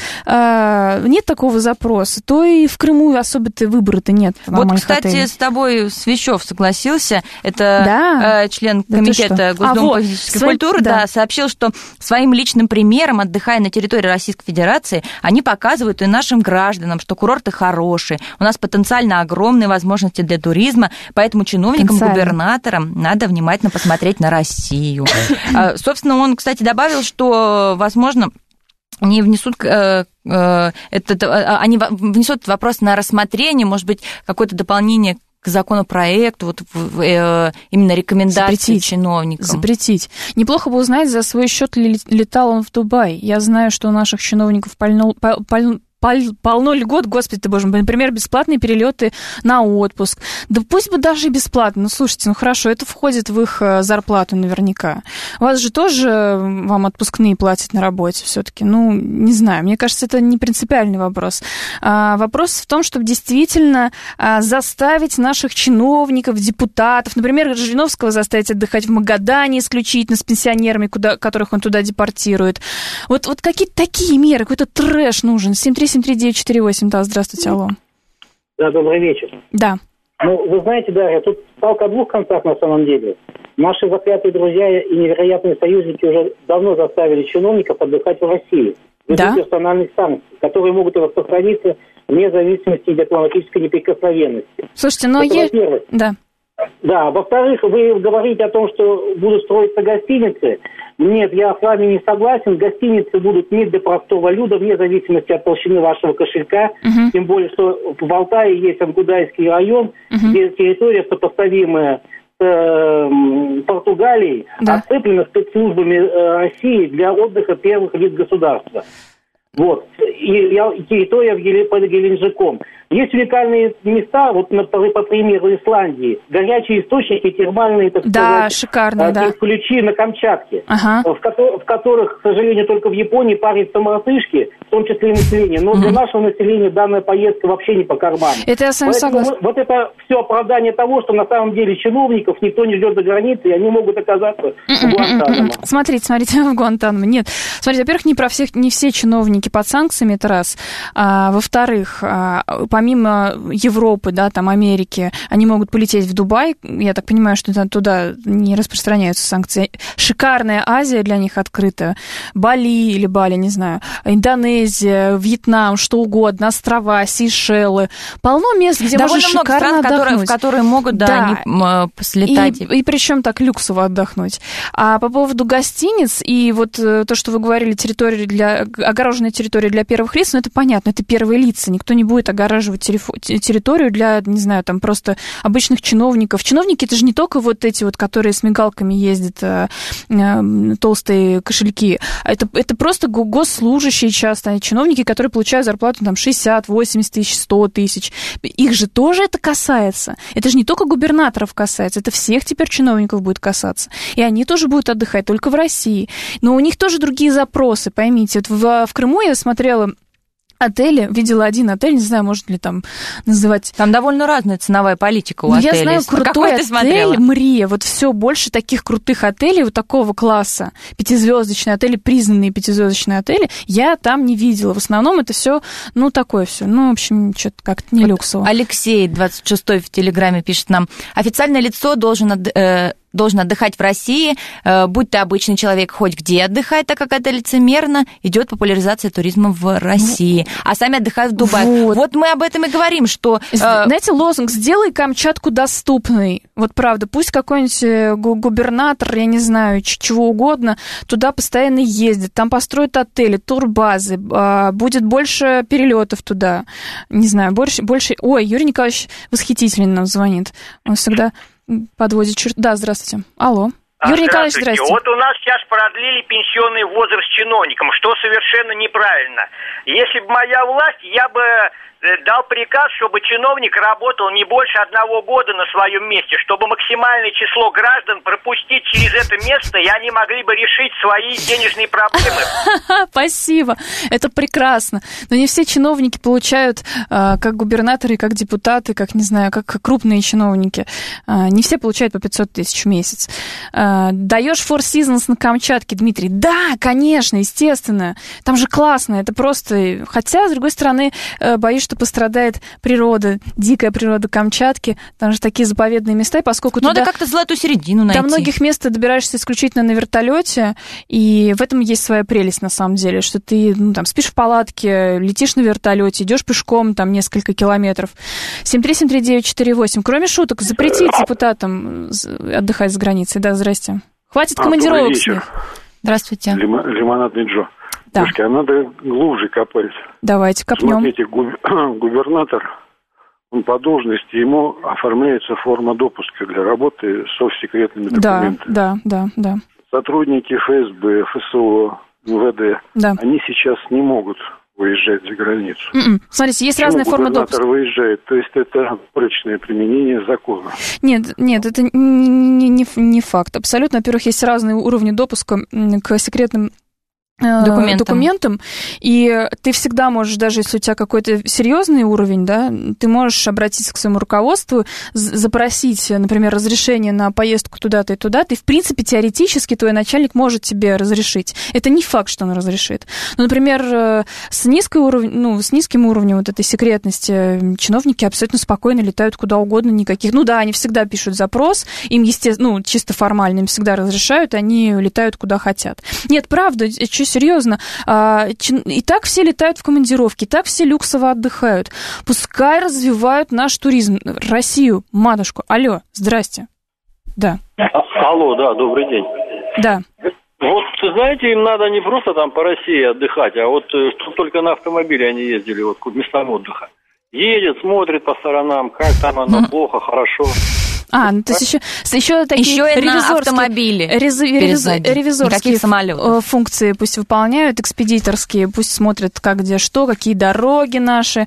нет такого запроса, то и в Крыму особо-то выбора-то нет. Вот, кстати, отелей. С тобой Свящев согласился, это да. член комитета да Госдумы а, политической вот, культуры, да. Да, сообщил, что своим личным примером, отдыхая на территории Российской Федерации, они показывают и нашим гражданам, что курорты хорошие, у нас потенциально огромные возможности для туризма, поэтому чиновникам, губернаторам надо внимательно посмотреть на Россию. Собственно, он, кстати, добавил, что, возможно, они внесут э, э, этот, э, они внесут вопрос на рассмотрение, может быть, какое-то дополнение к законопроекту, вот, э, именно рекомендации запретить, чиновникам. Запретить. Неплохо бы узнать, за свой счет ли летал он в Дубай. Я знаю, что у наших чиновников пальнул, паль, полно льгот, господи ты боже мой, например, бесплатные перелеты на отпуск. Да пусть бы даже и бесплатно. Ну, слушайте, ну хорошо, это входит в их зарплату наверняка. У вас же тоже вам отпускные платят на работе все-таки. Ну, не знаю, мне кажется, это не принципиальный вопрос. А, вопрос в том, чтобы действительно а, заставить наших чиновников, депутатов, например, Жириновского заставить отдыхать в Магадане исключительно с пенсионерами, куда, которых он туда депортирует. Вот, вот какие-то такие меры, какой-то трэш нужен. семь три семь три девять четыре восемь. Да, здравствуйте, алло. Да, добрый вечер. Да. Ну, вы знаете, Дарья, тут палка о двух концах на самом деле. Наши заклятые друзья и невероятные союзники уже давно заставили чиновников отдыхать в России. Да? Персональных санкций, которые могут распространиться вне зависимости и дипломатической неприкосновенности. Слушайте, но это, е... во-первых. Да. Да, во-вторых, вы говорите о том, что будут строиться гостиницы. Нет, я с вами не согласен. Гостиницы будут не для простого люда, вне зависимости от толщины вашего кошелька. Uh-huh. Тем более, что в Алтае есть Ангудайский район, uh-huh. где территория сопоставимая с э, Португалией, да. Отцеплена спецслужбами э, России для отдыха первых лиц государства. Вот. И, и территория под Геленджиком. Есть уникальные места, вот на, по, по примеру Исландии, горячие источники, термальные, так да, сказать, шикарно, да. ключи на Камчатке, ага. в, ко- в которых, к сожалению, только в Японии парятся мартышки, в том числе и население. Но для нашего населения данная поездка вообще не по карману. Это я с вами согласна. Вот это все оправдание того, что на самом деле чиновников никто не ждет за границей, и они могут оказаться в Гуантанамо. Смотрите, смотрите, в Гуантанамо. Нет, смотрите, во-первых, не про всех, не все чиновники под санкциями, это раз. А, во-вторых, а, помимо Европы, да, там, Америки, они могут полететь в Дубай. Я так понимаю, что туда не распространяются санкции. Шикарная Азия для них открыта. Бали или Бали, не знаю. Индонезия, Вьетнам, что угодно, острова, Сейшелы. Полно мест, где довольно можно много шикарно стран, которые, в которые могут, да, да. Они, слетать. И, и причем так люксово отдохнуть. А по поводу гостиниц и вот то, что вы говорили, территория для, огороженная территория для первых лиц, ну, это понятно, это первые лица. Никто не будет огораживать территорию для, не знаю, там просто обычных чиновников. Чиновники — это же не только вот эти вот, которые с мигалками ездят, э, э, толстые кошельки. Это, это просто госслужащие часто, чиновники, которые получают зарплату там шестьдесят, восемьдесят тысяч, сто тысяч. Их же тоже это касается. Это же не только губернаторов касается, это всех теперь чиновников будет касаться. И они тоже будут отдыхать только в России. Но у них тоже другие запросы, поймите. Вот в, в Крыму я смотрела отели, видела один отель, не знаю, можно ли там называть... Там довольно разная ценовая политика у ну, отелей. Я знаю крутой отель Мрия, вот все больше таких крутых отелей вот такого класса, пятизвездочные отели, признанные пятизвездочные отели, я там не видела. В основном это все, ну, такое все. Ну, в общем, что-то как-то не вот люксово. Алексей, двадцать шестой в Телеграме, пишет нам: официальное лицо должен... Э, должен отдыхать в России, будь ты обычный человек, хоть где отдыхай, так как это лицемерно, идет популяризация туризма в России, а сами отдыхают в Дубае. Вот, вот мы об этом и говорим, что... Знаете, лозунг «Сделай Камчатку доступной». Вот правда, пусть какой-нибудь губернатор, я не знаю, чего угодно, туда постоянно ездит, там построят отели, турбазы, будет больше перелетов туда, не знаю, больше... больше... Ой, Юрий Николаевич восхитительно нам звонит, он всегда... подводит черт. Да, здравствуйте. Алло. А, Юрий Николаевич, здравствуйте. Вот у нас сейчас продлили пенсионный возраст чиновникам, что совершенно неправильно. Если бы моя власть, я бы дал приказ, чтобы чиновник работал не больше одного года на своем месте, чтобы максимальное число граждан пропустить через это место, и они могли бы решить свои денежные проблемы. Спасибо. Это прекрасно. Но не все чиновники получают, как губернаторы, как депутаты, как, не знаю, как крупные чиновники. Не все получают по пятьсот тысяч в месяц. Даешь Four Seasons на Камчатке, Дмитрий? Да, конечно, естественно. Там же классно. Это просто... Хотя, с другой стороны, боюсь, что пострадает природа, дикая природа Камчатки. Там же такие заповедные места, и поскольку ну, туда... Надо как-то золотую середину найти. До многих мест ты добираешься исключительно на вертолете, и в этом есть своя прелесть, на самом деле, что ты ну, там, спишь в палатке, летишь на вертолете, идешь пешком там несколько километров. семь три семь три девять четыре восемь. Кроме шуток, запретить депутатам отдыхать за границей. Да, здрасте. Хватит а, командировок с них. Здравствуйте. Лима, лимонадный Джо. Да. Девушки, а надо глубже копать. Давайте копнем. Смотрите, губернатор, он по должности, ему оформляется форма допуска для работы со секретными документами. Да, да, да, да. Сотрудники эф эс бэ, эф эс о, эн вэ дэ, да. Они сейчас не могут выезжать за границу. Mm-mm. Смотрите, есть Почему разная форма допуска. Губернатор выезжает, то есть это прочное применение закона. Нет, нет, это не, не, не факт. Абсолютно, во-первых, есть разные уровни допуска к секретным Документам. документам, и ты всегда можешь, даже если у тебя какой-то серьезный уровень, да, ты можешь обратиться к своему руководству, запросить, например, разрешение на поездку туда-то и туда-то, и, в принципе, теоретически твой начальник может тебе разрешить. Это не факт, что он разрешит. Но, например, с, низкой уров... ну, с низким уровнем вот этой секретности чиновники абсолютно спокойно летают куда угодно, никаких... Ну да, они всегда пишут запрос, им, естественно, ну, чисто формально, им всегда разрешают, они летают куда хотят. Нет, правда, серьезно, и так все летают в командировки, и так все люксово отдыхают. Пускай развивают наш туризм, Россию, матушку. Алло, здрасте. Да. Алло, да, добрый день. Да. Вот, знаете, им надо не просто там по России отдыхать, а вот только на автомобиле они ездили, вот к местам отдыха. Едет, смотрит по сторонам, как там оно, mm-hmm. плохо, хорошо. А, ну, то есть еще, еще такие еще и на автомобиле рез, рез, ревизорские функции пусть выполняют, экспедиторские, пусть смотрят, как, где, что, какие дороги наши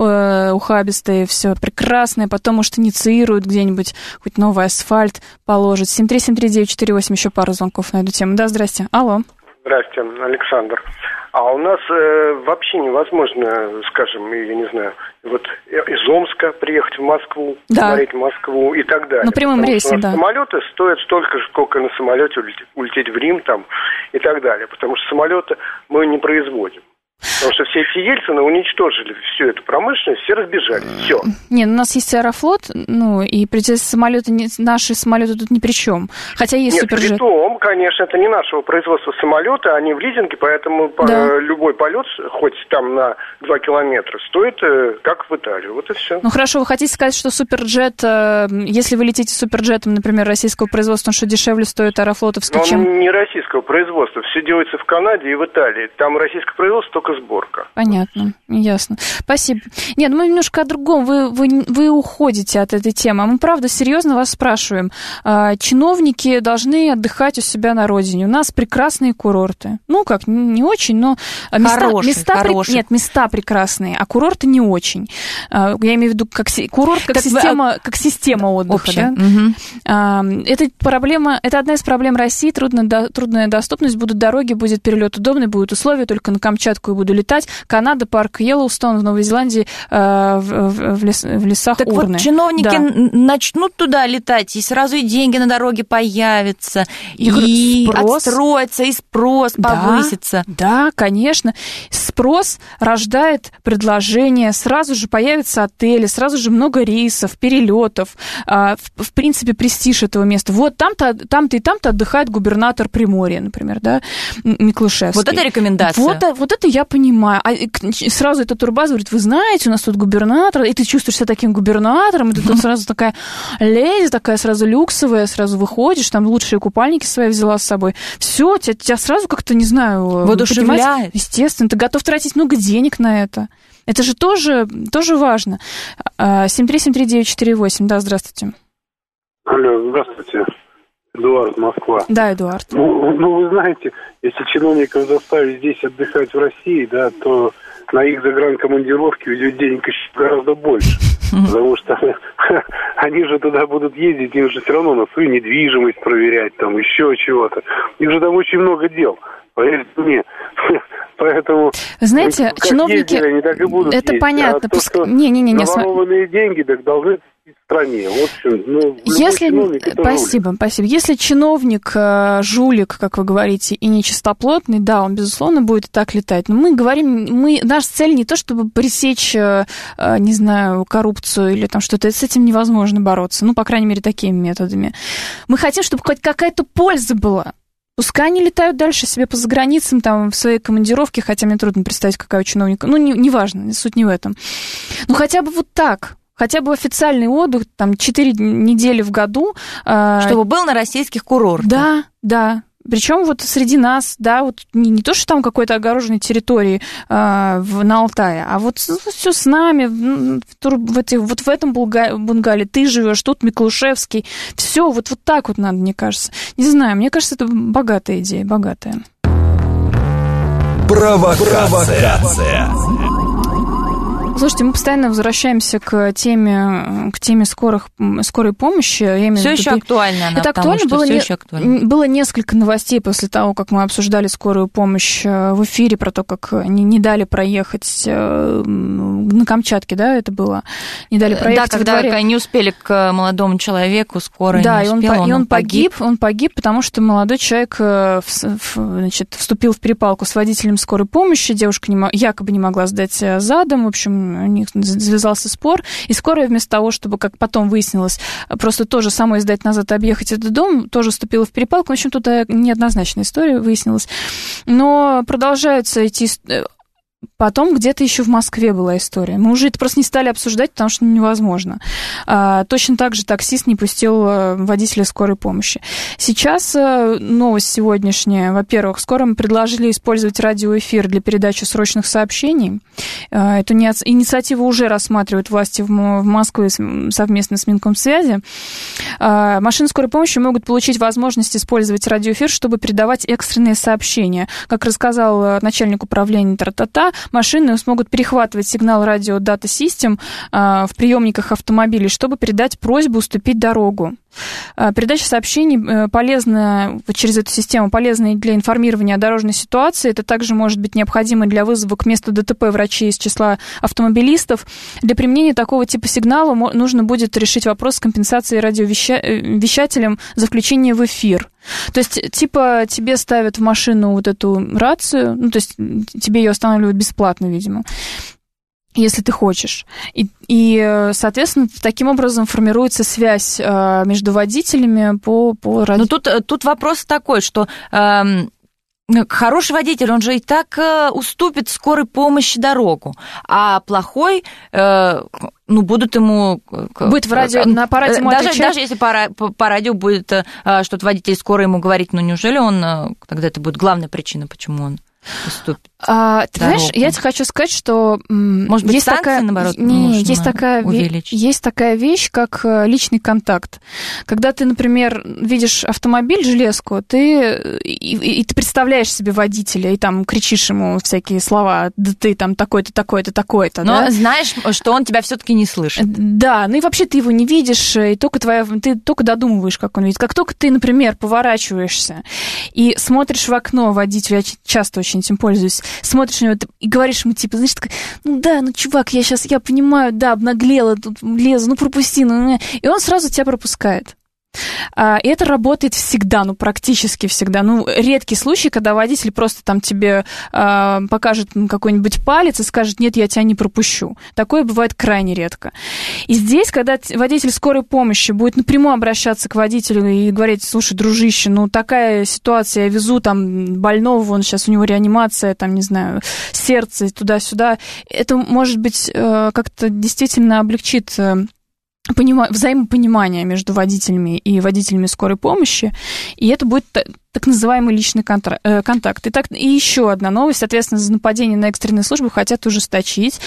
э, ухабистые, все прекрасное, потом, может, инициируют где-нибудь, хоть новый асфальт положат. семь три семь три девять четыре восемь, еще пару звонков на эту тему. Да, здрасте. Алло. Здрасте, Александр. А у нас э, вообще невозможно, скажем, я не знаю, вот из Омска приехать в Москву, да. смотреть Москву и так далее. На прямом рейсе, да. Самолеты стоят столько же, сколько на самолете улететь, улететь в Рим там и так далее, потому что самолеты мы не производим. Потому что все эти Ельцины уничтожили всю эту промышленность, все разбежались, все. Нет, у нас есть Аэрофлот, ну, и самолеты, наши самолеты тут ни при чем. Хотя есть Нет, Суперджет. Нет, притом, конечно, это не нашего производства самолета, они в лизинге, поэтому да. любой полет, хоть там на два километра, стоит как в Италию. Вот и все. Ну, хорошо, вы хотите сказать, что Суперджет, если вы летите Суперджетом, например, российского производства, он что, дешевле стоит аэрофлотовский, чем... Он не российского производства, все делается в Канаде и в Италии. Там российское производство только сборка. Понятно, ясно. Спасибо. Нет, мы немножко о другом. Вы, вы, вы уходите от этой темы. А мы, правда, серьезно вас спрашиваем. Чиновники должны отдыхать у себя на родине. У нас прекрасные курорты. Ну, как, не очень, но... Места, хорошие, места хорошие. Нет, места прекрасные, а курорты не очень. Я имею в виду, как курорт как, как, система, вы... как система отдыха. Да? Угу. Это проблема, это одна из проблем России. Трудная, трудная доступность. Будут дороги, будет перелет удобный, будут условия, только на Камчатку и буду летать. Канада, парк Йеллоустон в Новой Зеландии, в, в, в, лес, в лесах так урны. Вот чиновники да. начнут туда летать, и сразу и деньги на дороге появятся, и, и спрос. Отстроится, и спрос да, повысится. Да, конечно. Спрос рождает предложение, сразу же появятся отели, сразу же много рейсов, перелетов, в, в принципе, престиж этого места. Вот там-то, там-то и там-то отдыхает губернатор Приморья, например, да, Миклушевский. Вот это рекомендация. Вот, вот это я понимаю. А сразу эта турбаза говорит, вы знаете, у нас тут губернатор, и ты чувствуешь себя таким губернатором, и ты тут сразу такая леди, такая сразу люксовая, сразу выходишь, там лучшие купальники свои взяла с собой. Все, тебя, тебя сразу как-то, не знаю, воодушевляет. Естественно, ты готов тратить много денег на это. Это же тоже, тоже важно. семь три семь три девять четыре восемь. Да, здравствуйте. Алло, здравствуйте. Эдуард, Москва. Да, Эдуард. Ну, ну, вы знаете, если чиновников заставить здесь отдыхать в России, да, то на их загранкомандировки уйдет денег еще гораздо больше. Потому что они же туда будут ездить, им же все равно на свою недвижимость проверять, там еще чего-то. Им же там очень много дел. Поверьте мне. Поэтому, знаете, чиновники, ездили, они так и будут это ездить. понятно. А то, что не, не, не, не, наворованные деньги, так должны быть в стране. В общем, ну, если... Спасибо, жулик. спасибо. Если чиновник жулик, как вы говорите, и нечистоплотный, да, он, безусловно, будет и так летать. Но мы говорим, мы, наша цель не то, чтобы пресечь, не знаю, коррупцию или там что-то. С этим невозможно бороться. Ну, по крайней мере, такими методами. Мы хотим, чтобы хоть какая-то польза была. Пускай они летают дальше себе по заграницам, там, в своей командировке, хотя мне трудно представить, какая у чиновника. Ну, не, не важно, суть не в этом. Ну, хотя бы вот так. Хотя бы официальный отдых, там, четыре недели в году. Чтобы был на российских курортах. Да, да. Причем вот среди нас, да, вот не, не то, что там какой-то огороженной территории э, в, на Алтае, а вот ну, все с нами, в, в эти, вот в этом bunгале ты живешь, тут Миклушевский, все, вот, вот так вот надо, мне кажется. Не знаю, мне кажется, это богатая идея, богатая. Провокация. Слушайте, мы постоянно возвращаемся к теме, к теме скорых, скорой помощи. Я все еще это, актуально она, это актуально. Что было, все не, еще актуально. Было несколько новостей после того, как мы обсуждали скорую помощь в эфире, про то, как не, не дали проехать на Камчатке, да, это было? Не дали проехать. Да, когда не успели к молодому человеку, скорая да, не успела, и он, и он погиб. погиб. Он погиб, потому что молодой человек значит, вступил в перепалку с водителем скорой помощи, девушка не, якобы не могла сдать задом, в общем, у них завязался спор, и скорая вместо того, чтобы, как потом выяснилось, просто тоже самой сдать назад и объехать этот дом, тоже вступила в перепалку. В общем, тут неоднозначная история выяснилась. Но продолжаются эти... Потом где-то еще в Москве была история. Мы уже это просто не стали обсуждать, потому что невозможно. А, точно так же таксист не пустил водителя скорой помощи. Сейчас новость сегодняшняя. Во-первых, скоро мы предложили использовать радиоэфир для передачи срочных сообщений. А, эту инициативу уже рассматривают власти в Москве совместно с Минкомсвязи. А, машины скорой помощи могут получить возможность использовать радиоэфир, чтобы передавать экстренные сообщения. Как рассказал начальник управления Тра-та-та, машины смогут перехватывать сигнал радио Data System а, в приемниках автомобилей, чтобы передать просьбу уступить дорогу. А, передача сообщений полезна через эту систему, полезна и для информирования о дорожной ситуации. Это также может быть необходимо для вызова к месту ДТП врачей из числа автомобилистов. Для применения такого типа сигнала нужно будет решить вопрос с компенсацией радиовещателям за включение в эфир. То есть, типа, тебе ставят в машину вот эту рацию, ну, то есть, тебе ее устанавливают бесплатно, видимо, если ты хочешь. И, и соответственно, таким образом формируется связь э, между водителями по, по радио. Ну, тут, тут вопрос такой, что... Э... Хороший водитель, он же и так э, уступит скорой помощи дорогу, а плохой, э, ну, будут ему... Будет в радио, на аппарате ему даже, отвечать. Даже если по, по, по радио будет э, что-то водитель скорой ему говорить, ну, неужели он, э, тогда это будет главная причина, почему он уступит? А, ты знаешь, я тебе хочу сказать, что... Может быть, есть санкции, такая, наоборот, не, есть такая, увеличить? Есть такая вещь, как личный контакт. Когда ты, например, видишь автомобиль, железку, ты, и, и ты представляешь себе водителя, и там кричишь ему всякие слова, да ты там такой-то, такой-то, такой-то. Но да? знаешь, что он тебя все-таки не слышит. Да, ну и вообще ты его не видишь, и только твоя, ты только додумываешь, как он видит. Как только ты, например, поворачиваешься и смотришь в окно водителя, я часто очень очень этим пользуюсь, смотришь на него и говоришь ему, типа, знаешь, такой, ну да, ну, чувак, я сейчас, я понимаю, да, обнаглела, тут лезу, ну, пропусти, ну, и он сразу тебя пропускает. И это работает всегда, ну, практически всегда. Ну, редкий случай, когда водитель просто там тебе э, покажет какой-нибудь палец и скажет, нет, я тебя не пропущу. Такое бывает крайне редко. И здесь, когда водитель скорой помощи будет напрямую обращаться к водителю и говорить, слушай, дружище, ну, такая ситуация, я везу там больного, вон сейчас у него реанимация, там, не знаю, сердце, туда-сюда, это, может быть, э, как-то действительно облегчит... Э, взаимопонимание между водителями и водителями скорой помощи, и это будет так называемый личный контакт. И, так, и еще одна новость, соответственно, за нападение на экстренные службы хотят ужесточить.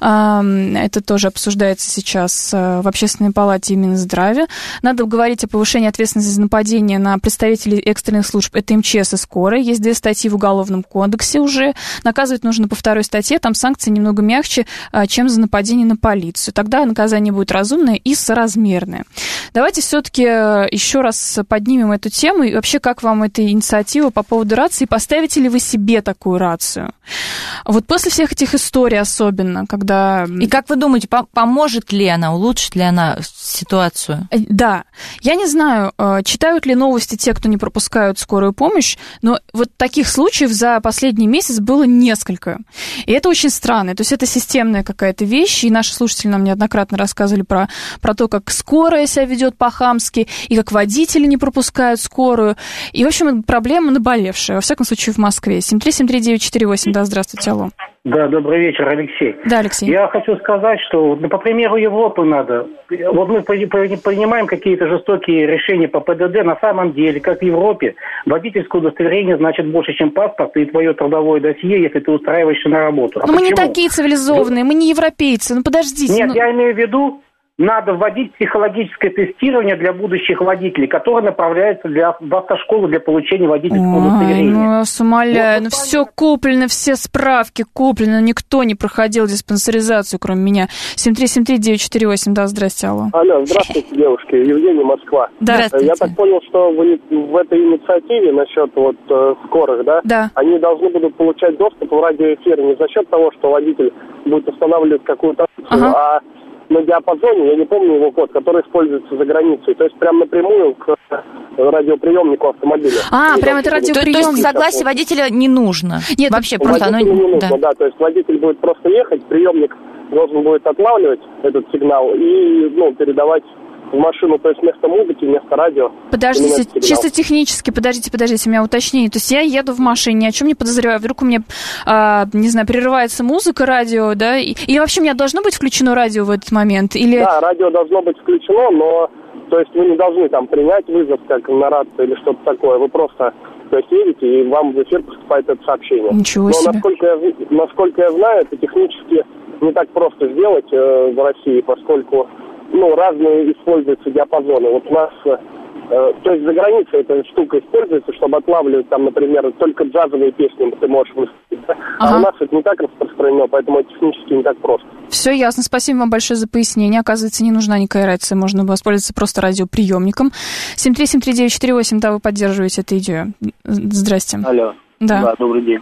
Это тоже обсуждается сейчас в Общественной палате и Минздраве. Надо говорить о повышении ответственности за нападение на представителей экстренных служб. Это эм че эс и скорая. Есть две статьи в Уголовном кодексе уже. Наказывать нужно по второй статье. Там санкции немного мягче, чем за нападение на полицию. Тогда наказание будет разумное и соразмерное. Давайте все-таки еще раз поднимем эту тему. И вообще, как вам эта инициатива по поводу рации? Поставите ли вы себе такую рацию? Вот после всех этих историй особенно, когда... И как вы думаете, поможет ли она, улучшит ли она ситуацию? Да. Я не знаю, читают ли новости те, кто не пропускают скорую помощь, но вот таких случаев за последний месяц было несколько. И это очень странно. То есть это системная какая-то вещь, и наши слушатели нам неоднократно рассказывали про, про то, как скорая себя ведет по-хамски, и как водители не пропускают скорую. И, в общем, проблема наболевшая, во всяком случае, в Москве. семь три семь три девять четыре восемь. Да, здравствуйте, алло. Да, добрый вечер, Алексей. Да, Алексей. Я хочу сказать, что, ну, по примеру Европы надо. Вот мы принимаем какие-то жестокие решения по пэ дэ дэ. На самом деле, как в Европе, водительское удостоверение значит больше, чем паспорт и твое трудовое досье, если ты устраиваешься на работу. А Но мы не такие цивилизованные, мы не европейцы. Ну, подождите. Нет, ну... я имею в виду, надо вводить психологическое тестирование для будущих водителей, которое направляется для, в автошколу для получения водительского Ой, удостоверения. Ну, я вас умоляю, вот, ну все куплено, все справки куплены, никто не проходил диспансеризацию, кроме меня. семь три семь три девять четыре восемь, да, здрасте, алло. Алло, здравствуйте, девушки, Евгений, Москва. Да. Здравствуйте. Я так понял, что в, в этой инициативе насчет вот э, скорых, да, да, они должны будут получать доступ в радиоэфир не за счет того, что водитель будет устанавливать какую-то опцию, ага. а на диапазоне, я не помню его код, который используется за границей, то есть прям напрямую к радиоприемнику автомобиля. А, прям это радиоприемник. То есть согласие водителя не нужно? Нет, вообще просто оно... не нужно, да. да, то есть водитель будет просто ехать, приемник должен будет отлавливать этот сигнал и, ну, передавать в машину, то есть вместо музыки, вместо радио. Подождите, чисто технически, подождите, подождите, у меня уточнение. То есть я еду в машине, ни о чем не подозреваю, вдруг у меня, а, не знаю, прерывается музыка, радио, да, и, и вообще у меня должно быть включено радио в этот момент? Или... Да, радио должно быть включено, но, то есть вы не должны там принять вызов, как на рации или что-то такое, вы просто, то есть едете, и вам в эфир поступает это сообщение. Ничего но себе. насколько я, насколько я знаю, это технически не так просто сделать э, в России, поскольку ну, разные используются диапазоны. Вот у нас, э, то есть за границей эта штука используется, чтобы отлавливать там, например, только джазовые песни ты можешь выступить. Да? Ага. А у нас это не так распространено, поэтому это технически не так просто. Все ясно. Спасибо вам большое за пояснение. Оказывается, не нужна никакая рация, можно воспользоваться просто радиоприемником. семь три семь три девять четыре восемь, да, вы поддерживаете эту идею. Здрасте. Алло. Да. Да, добрый день.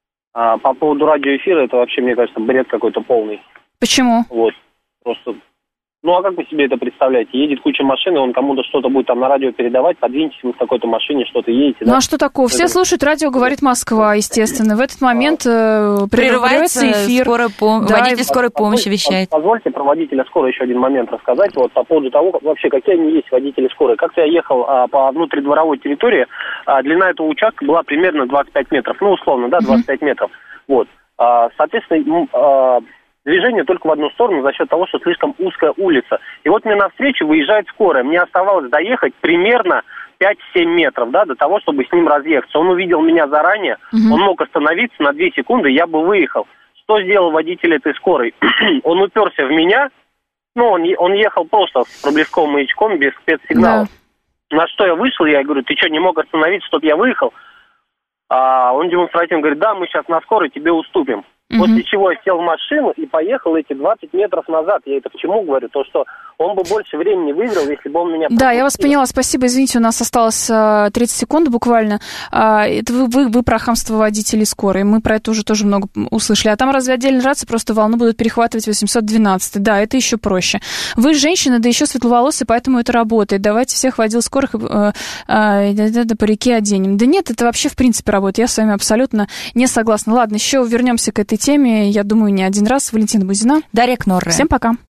А, по поводу радиоэфира, это вообще, мне кажется, бред какой-то полный. Почему? Вот. Просто... Ну, а как вы себе это представляете? Едет куча машин, и он кому-то что-то будет там на радио передавать, подвиньтесь вы в такой-то машине, что-то едете, да? Ну, а что такого? Все это... слушают радио «Говорит Москва», естественно. В этот момент э, прерывается эфир. Скорая пом... да, водитель скорой помощи вещает. Позвольте про водителя скорой еще один момент рассказать. Вот по поводу того, вообще, какие они есть водители скорой. Как-то я ехал а, по внутридворовой территории, а, длина этого участка была примерно двадцать пять метров. Ну, условно, да, двадцать пять метров. Вот. А, соответственно, а, движение только в одну сторону за счет того, что слишком узкая улица. И вот мне навстречу выезжает скорая. Мне оставалось доехать примерно пять-семь метров, да, до того, чтобы с ним разъехаться. Он увидел меня заранее, угу. Он мог остановиться на две секунды, я бы выехал. Что сделал водитель этой скорой? Он уперся в меня, ну, он, он ехал просто с проблесковым маячком, без спецсигнала. Да. На что я вышел, я говорю, ты что, не мог остановиться, чтобы я выехал? А он демонстративно говорит, да, мы сейчас на скорой тебе уступим. Угу. После чего я сел в машину и поехал эти двадцать метров назад. Я это к чему говорю? То, что он бы больше времени выиграл, если бы он меня... Да, я вас поняла, спасибо. Извините, у нас осталось тридцать секунд буквально. Это вы, вы, вы про хамство водителей скорой. Мы про это уже тоже много услышали. А там разве отдельная рация, просто волну будут перехватывать восемьсот двенадцать. Да, это еще проще. Вы женщина, да еще светловолосые, поэтому это работает. Давайте всех водил скорых э, э, по реке оденем. Да нет, это вообще в принципе работает. Я с вами абсолютно не согласна. Ладно, еще вернемся к этой теме, я думаю, не один раз. Валентина Бузина. Дарья Кнорре. Всем пока.